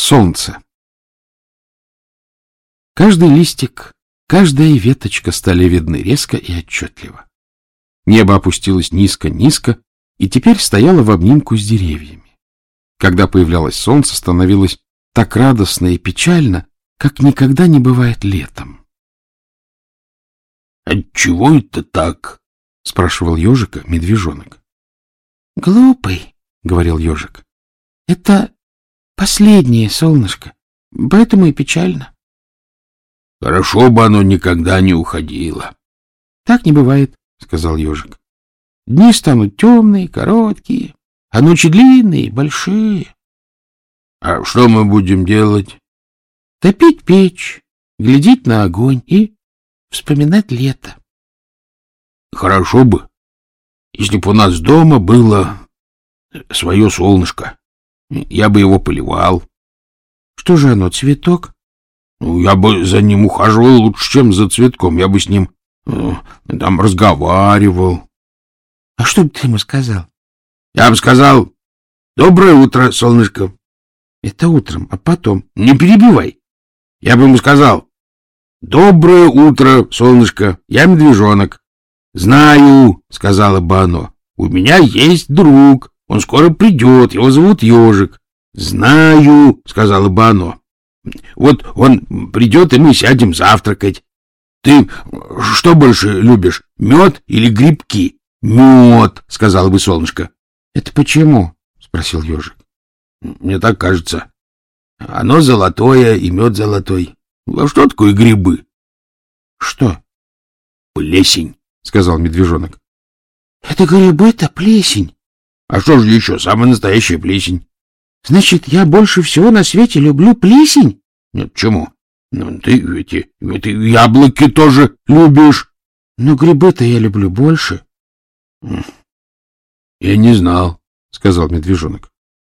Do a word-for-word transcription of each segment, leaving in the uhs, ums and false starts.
Солнце. Каждый листик, каждая веточка стали видны резко и отчетливо. Небо опустилось низко-низко и теперь стояло в обнимку с деревьями. Когда появлялось солнце, становилось так радостно и печально, как никогда не бывает летом. — Отчего это так? — спрашивал ежика медвежонок. — Глупый, — говорил ежик. — Это последнее солнышко, поэтому и печально. — Хорошо бы оно никогда не уходило. — Так не бывает, — сказал ежик. — Дни станут темные, короткие, а ночи длинные, большие. — А что мы будем делать? — Топить печь, глядеть на огонь и вспоминать лето. — Хорошо бы, если бы у нас дома было свое солнышко. Я бы его поливал. — Что же оно, цветок? — Я бы за ним ухаживал лучше, чем за цветком. Я бы с ним э, там разговаривал. — А что бы ты ему сказал? — Я бы сказал: доброе утро, солнышко. — Это утром, а потом? — Не перебивай. Я бы ему сказал: доброе утро, солнышко, я медвежонок. — Знаю, — сказала бы оно, — у меня есть друг. Он скоро придет, его зовут Ежик. — Знаю, — сказала бы оно. — Вот он придет, и мы сядем завтракать. Ты что больше любишь, мед или грибки? — Мед, — сказала бы солнышко. — Это почему? — спросил ежик. — Мне так кажется. Оно золотое, и мед золотой. А что такое грибы? — Что? — Плесень, — сказал медвежонок. — Это грибы-то плесень. — А что же еще? Самая настоящая плесень. — Значит, я больше всего на свете люблю плесень? — Нет, почему? Ну, ты эти, эти яблоки тоже любишь. — Но грибы-то я люблю больше. — Я не знал, — сказал медвежонок.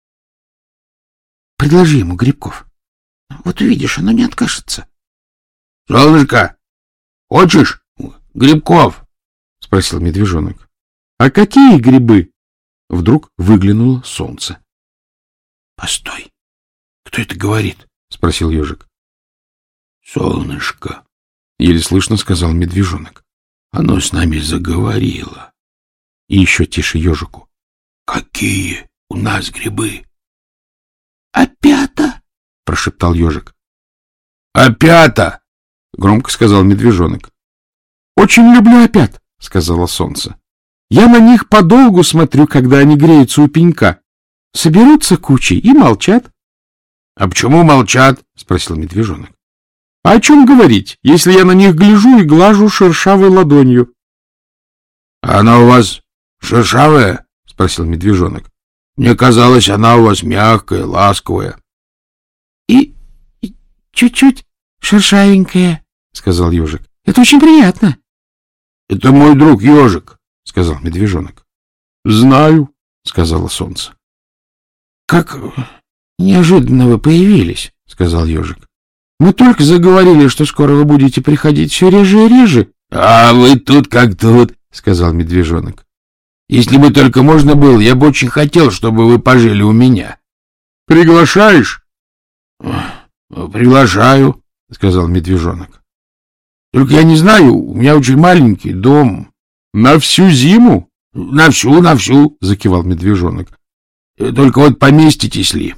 — Предложи ему грибков. Вот увидишь, оно не откажется. — Солнышко, хочешь грибков? — спросил медвежонок. — А какие грибы? Вдруг выглянуло солнце. — Постой. Кто это говорит? — спросил ежик. — Солнышко, — еле слышно сказал медвежонок. — Оно с нами заговорило. И еще тише ежику. — Какие у нас грибы? — Опята! — прошептал ежик. — Опята! — громко сказал медвежонок. — Очень люблю опят, — сказала солнце. Я на них подолгу смотрю, когда они греются у пенька. Соберутся кучей и молчат. — А почему молчат? — спросил медвежонок. — А о чем говорить, если я на них гляжу и глажу шершавой ладонью? — А она у вас шершавая? — спросил медвежонок. — Мне казалось, она у вас мягкая, ласковая. — И, и чуть-чуть шершавенькая, — сказал ежик. — Это очень приятно. — Это мой друг ежик, — сказал медвежонок. — Знаю, — сказала солнце. — Как неожиданно вы появились, — сказал ежик. — Мы только заговорили, что скоро вы будете приходить все реже и реже. — А вы тут как тут, — сказал медвежонок. — Если бы только можно было, я бы очень хотел, чтобы вы пожили у меня. — Приглашаешь? — Приглашаю, — сказал медвежонок. — Только я не знаю, у меня очень маленький дом. — На всю зиму? — На всю, на всю, — закивал медвежонок. — Только вот поместитесь ли?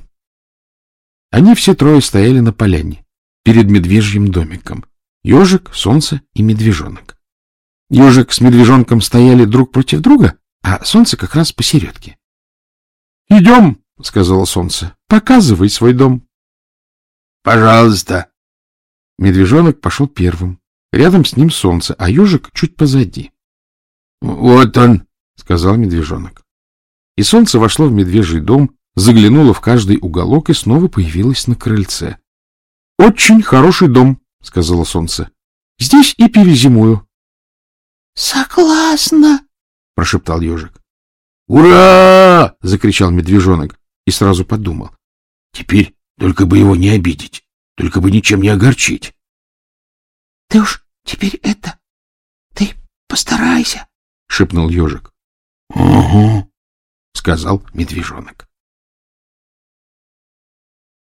Они все трое стояли на поляне, перед медвежьим домиком. Ежик, солнце и медвежонок. Ежик с медвежонком стояли друг против друга, а солнце как раз посередке. — Идем, — сказала солнце, — показывай свой дом. — Пожалуйста. Медвежонок пошел первым. Рядом с ним солнце, а ежик чуть позади. — Вот он, — сказал медвежонок. И солнце вошло в медвежий дом, заглянуло в каждый уголок и снова появилось на крыльце. — Очень хороший дом, — сказала солнце. — Здесь и перезимую. — Согласна, — прошептал ежик. — Ура! — закричал медвежонок и сразу подумал. — Теперь только бы его не обидеть, только бы ничем не огорчить. — Ты уж теперь это... Ты постарайся, — шепнул ежик. — Угу, — сказал медвежонок.